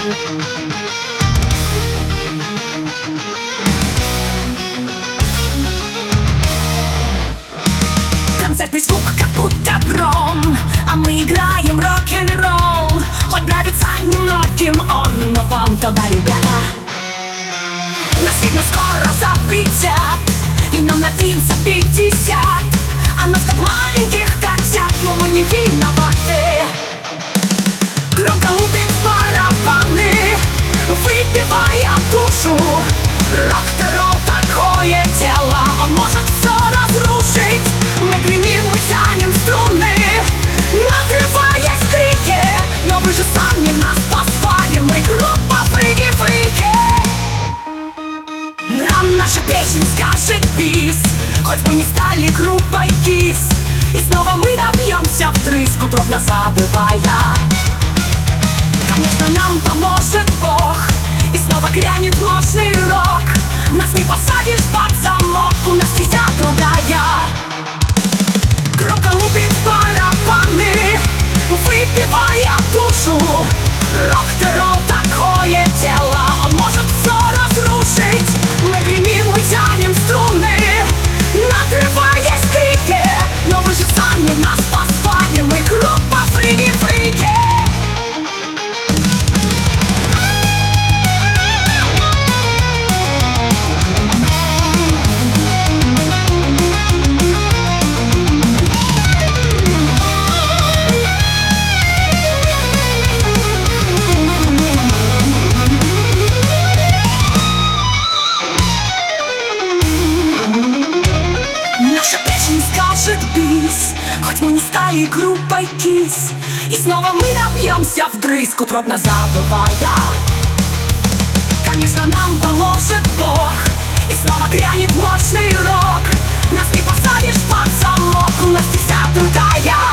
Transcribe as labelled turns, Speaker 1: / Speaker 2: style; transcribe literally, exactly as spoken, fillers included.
Speaker 1: Концертный звук, как будто гром, а мы играем рок-н-ролл. Хоть нравится немногим он, но вам-то да, ребята. Нас видно скоро запретят, и нам на тридцать пятьдесят. А нас как маленьких котят, но мы не виноваты. Громко лупит барабаны, выпивая душу. Рок-н-ролл такое дело, он может все разрушить. Мы гремим, мы тянем струны, надрываясь в крике. Но вы же сами нас позвали, мы группа фрики-фрики. Нам наша песня скажет бис, хоть мы не стали группой Кис. И снова мы добьемся вдрызг, утробно забывая. Конечно, нам поможет Бог, и снова грянет мощный рок. Нас не посадишь под замок, у нас вся другая. Громко лупит барабаны, выпивая душу. Рок-н-ролл такое дело, он может все разрушить. Мы гремим, мы тянем струны, надрываясь в крике. Но вы же сами нас позвали, мы группа фрики-фрики. Хоть мы не стали группой Кис, и снова мы добьемся вдрызг, утробно забывая. Конечно, нам поможет Бог, и снова грянет мощный рок. Нас не посадишь под замок, у нас вся другая.